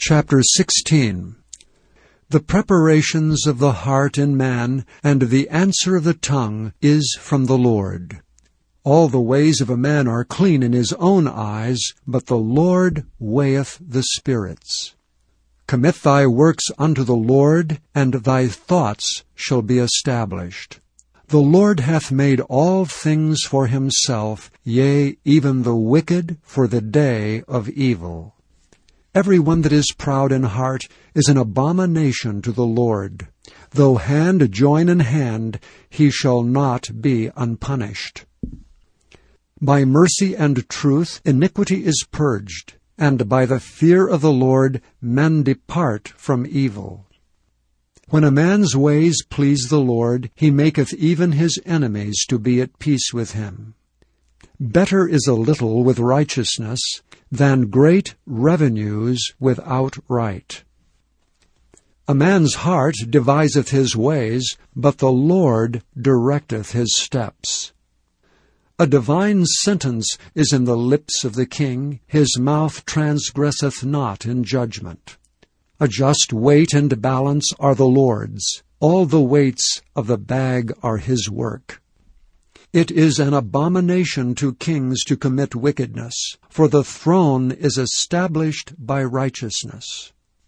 Chapter 16. The preparations of the heart in man, and the answer of the tongue, is from the Lord. All the ways of a man are clean in his own eyes, but the Lord weigheth the spirits. Commit thy works unto the Lord, and thy thoughts shall be established. The Lord hath made all things for himself, yea, even the wicked for the day of evil. Every one that is proud in heart is an abomination to the Lord. Though hand join in hand, he shall not be unpunished. By mercy and truth iniquity is purged, and by the fear of the Lord men depart from evil. When a man's ways please the Lord, he maketh even his enemies to be at peace with him. Better is a little with righteousness than great revenues without right. A man's heart deviseth his ways, but the Lord directeth his steps. A divine sentence is in the lips of the king, his mouth transgresseth not in judgment. A just weight and balance are the Lord's, all the weights of the bag are his work. It is an abomination to kings to commit wickedness, for the throne is established by righteousness.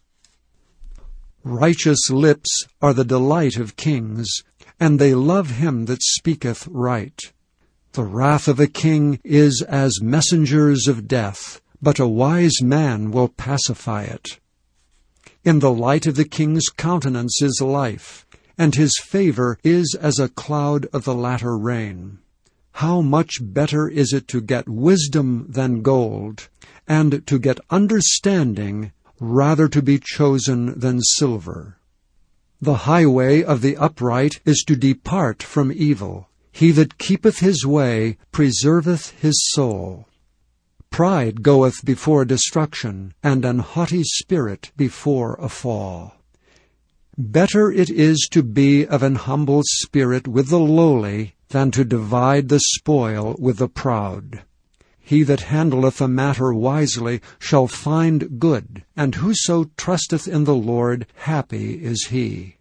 Righteous lips are the delight of kings, and they love him that speaketh right. The wrath of a king is as messengers of death, but a wise man will pacify it. In the light of the king's countenance is life, and his favor is as a cloud of the latter rain. How much better is it to get wisdom than gold, and to get understanding rather to be chosen than silver. The highway of the upright is to depart from evil. He that keepeth his way preserveth his soul. Pride goeth before destruction, and an haughty spirit before a fall. Better it is to be of an humble spirit with the lowly than to divide the spoil with the proud. He that handleth a matter wisely shall find good, and whoso trusteth in the Lord, happy is he.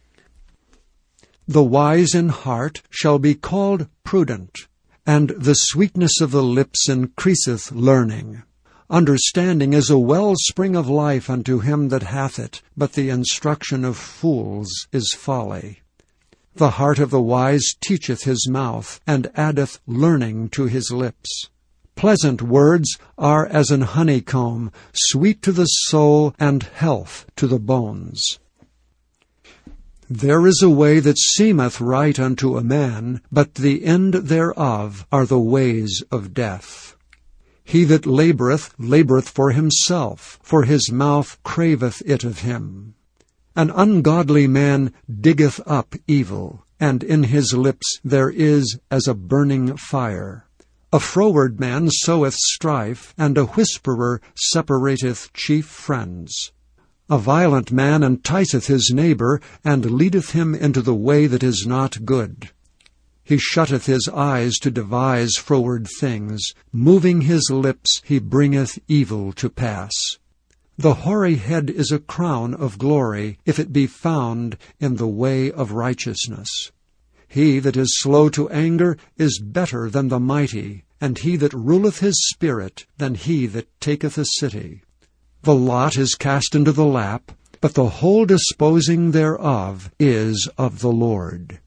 The wise in heart shall be called prudent, and the sweetness of the lips increaseth learning. Understanding is a wellspring of life unto him that hath it, but the instruction of fools is folly. The heart of the wise teacheth his mouth, and addeth learning to his lips. Pleasant words are as an honeycomb, sweet to the soul, and health to the bones. There is a way that seemeth right unto a man, but the end thereof are the ways of death. He that laboureth for himself, for his mouth craveth it of him. An ungodly man diggeth up evil, and in his lips there is as a burning fire. A froward man soweth strife, and a whisperer separateth chief friends. A violent man enticeth his neighbor, and leadeth him into the way that is not good. He shutteth his eyes to devise froward things. Moving his lips, he bringeth evil to pass. The hoary head is a crown of glory, if it be found in the way of righteousness. He that is slow to anger is better than the mighty, and he that ruleth his spirit than he that taketh a city. The lot is cast into the lap, but the whole disposing thereof is of the Lord.